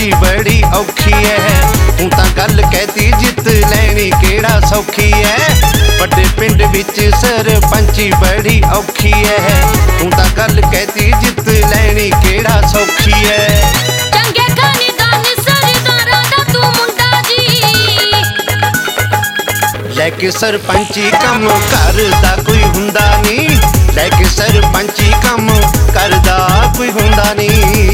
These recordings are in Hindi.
सरपंची बड़ी औखी है, तू तां गल कहती जित लैनी केड़ा सौखी है। बड़े पिंड विच सरपंची बड़ी औखी है, तू तां गल कहती जित लैनी केड़ा सौखी है। चंगे खानदान सरदारां दा तू मुंडा जी, लैके सरपंची कम करदा कोई हुंदा नी, लैके सरपंची कम करदा कोई हुंदा नी।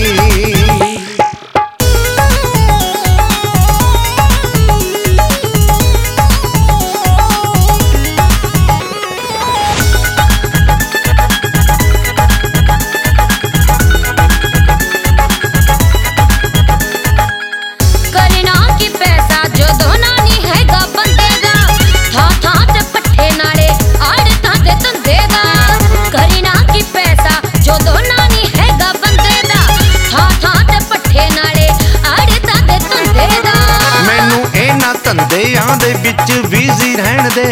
धंधियां दे विच बिजी रहन दे,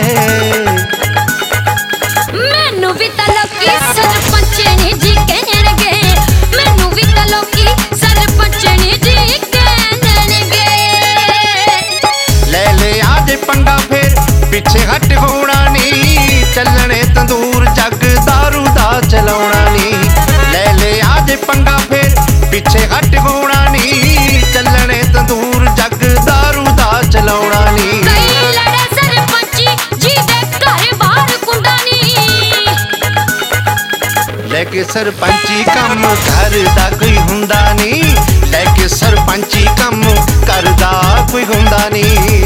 मैनू भी तां लोकी सरपंचनी जी कहणगे, मैनू भी तां लोकी सरपंचनी जी कहणगे। ले ले आज पंगा फिर पिछे हट होना नी, चलने तंदूर जग दारू दा चलाउणा नी। ले ले आज पंगा फिर पिछे हट होना नी, चलने तंदूर जग दारू दा चलाउणा नी। कई लड़े सरपंची जी दे घर बाहर कुंडा नी, लेके सरपंची कम करदा कोई हुंदा नी, लेके सरपंची कम करदा कोई हुंदा नी।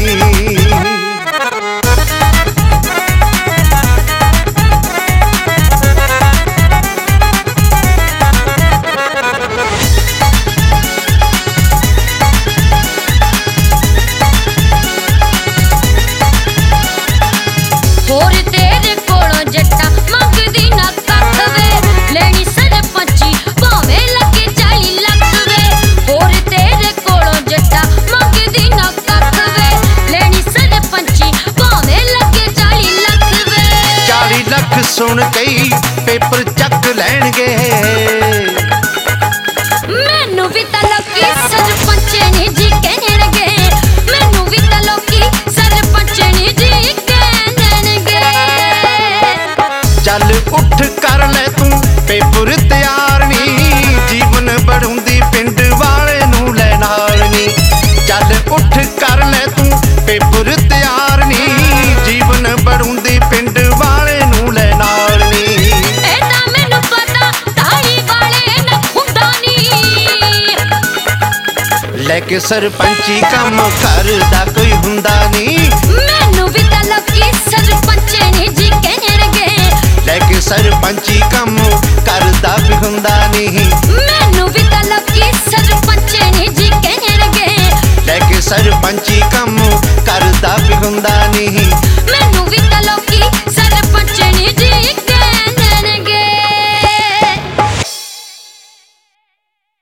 होर तेरे कोलों जट्टा मंगदी ना कख वे, लेनी सरपंची भावें लगे 40 लख वे। होर तेरे कोलों जट्टा मंगदी ना कख वे, लेनी सरपंची भावें लगे 40 लख वे। 40 लख सुन कई पेपर चक लैणगे, मैनू भी तां लोकी सरपंचनी जी कहणगे, मैनू भी तां लोकी सरपंचनी जी कहणगे। चल उठ कर ले तू पेपर तैयार नी, जीवन बढ़ूंदी पिंड वाले नू ले नाल नी। चल उठ कर ले तू पेपर तैयार नी, जीवन बढ़ूंदी पिंड वाले नू ले नाल नी। ए तां मैनू पता ताड़ी वाले न खुंदा नी, लेके सरपंची कम करदा कोई हुंदा नी, मैनू भी तां लोकी सरपंचनी जी कहणगे, लेके सरपंची कम करदा कोई हुंदा नी। मैनू भी तां लोकी सरपंचनी जी कहणगे, लेके सरपंची कम